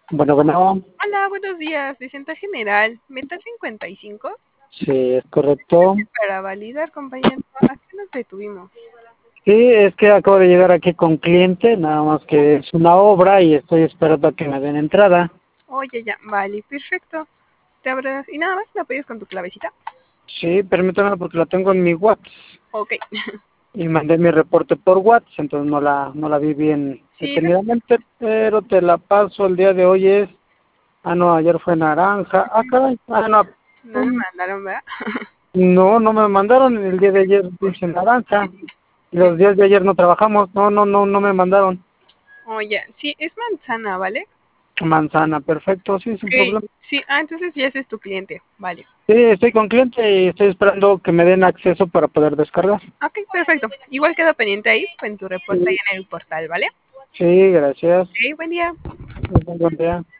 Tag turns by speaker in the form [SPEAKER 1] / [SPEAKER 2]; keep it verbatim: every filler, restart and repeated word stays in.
[SPEAKER 1] Bueno, bueno,
[SPEAKER 2] Hola, buenos días. Vicenta General, meta cincuenta y cinco.
[SPEAKER 1] sí, es correcto.
[SPEAKER 2] Para validar, compañero, ¿a qué nos detuvimos?
[SPEAKER 1] Sí, es que acabo de llegar aquí con cliente, nada más que es una obra y estoy esperando a que me den entrada.
[SPEAKER 2] Oye, ya, vale, perfecto. Te abras y nada más me apoyas con tu clavecita.
[SPEAKER 1] Sí, permítame porque la tengo en mi WhatsApp
[SPEAKER 2] Ok.
[SPEAKER 1] y mandé mi reporte por WhatsApp, entonces no la no la vi bien
[SPEAKER 2] Sí, no,
[SPEAKER 1] detenidamente, pero te la paso. El día de hoy es, ah no, ayer fue naranja, ah caray, ah no,
[SPEAKER 2] no me
[SPEAKER 1] mm,
[SPEAKER 2] mandaron, ¿verdad?
[SPEAKER 1] no, no me mandaron. El día de ayer dice naranja, y los días de ayer no trabajamos, no, no, no, no me mandaron.
[SPEAKER 2] Oye, sí, es manzana, ¿vale?
[SPEAKER 1] Manzana, perfecto, sí, sin
[SPEAKER 2] Ok,
[SPEAKER 1] problema.
[SPEAKER 2] sí, ah, entonces ya ese es tu cliente, vale.
[SPEAKER 1] Sí, estoy con cliente y estoy esperando que me den acceso para poder descargar.
[SPEAKER 2] Ok, perfecto. Igual quedo pendiente ahí en tu reporte ahí
[SPEAKER 1] Sí,
[SPEAKER 2] en el portal, ¿vale?
[SPEAKER 1] sí, gracias.
[SPEAKER 2] Ok, buen día.
[SPEAKER 1] Buen día.